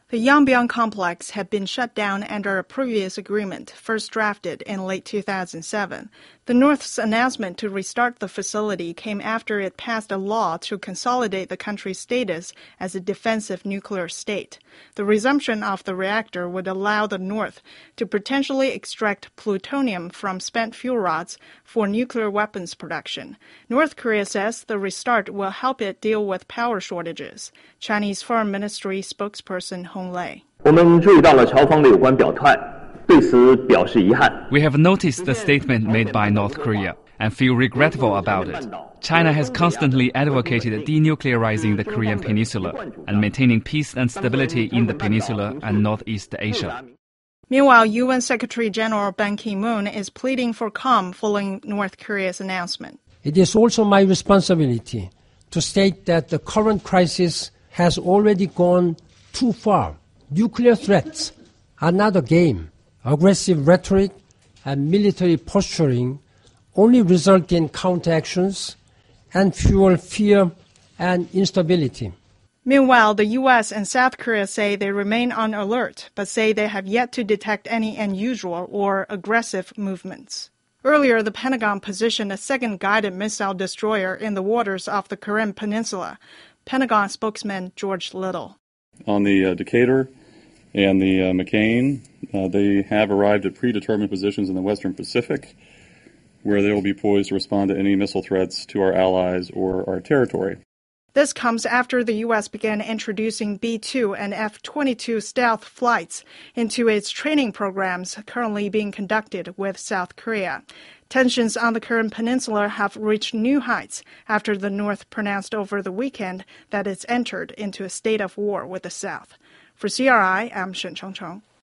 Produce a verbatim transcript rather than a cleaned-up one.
The Yongbyon complex had been shut down under a previous agreement, first drafted in late two thousand seven. The North's announcement to restart the facility came after it passed a law to consolidate the country's status as a defensive nuclear state. The resumption of the reactor would allow the North to potentially extract plutonium from spent fuel rods for nuclear weapons production. North Korea says the restart will help it deal with power shortages. Chinese Foreign Ministry spokesperson Hong Lei. We have noticed the statement made by North Korea and feel regretful about it. China has constantly advocated denuclearizing the Korean peninsula and maintaining peace and stability in the peninsula and Northeast Asia. Meanwhile, U N Secretary-General Ban Ki-moon is pleading for calm following North Korea's announcement. It is also my responsibility to state that the current crisis has already gone too far. Nuclear threats are not a game. Aggressive rhetoric and military posturing only result in counteractions and fuel fear and instability. Meanwhile, the U S and South Korea say they remain on alert, but say they have yet to detect any unusual or aggressive movements. Earlier, the Pentagon positioned a second guided missile destroyer in the waters off the Korean peninsula. Pentagon spokesman George Little. On the uh, Decatur and the uh, McCain, uh, they have arrived at predetermined positions in the Western Pacific, where they will be poised to respond to any missile threats to our allies or our territory. This comes after the U S began introducing B two and F twenty-two stealth flights into its training programs currently being conducted with South Korea. Tensions on the Korean peninsula have reached new heights after the North pronounced over the weekend that it's entered into a state of war with the South. For C R I, I'm Shen Chengcheng.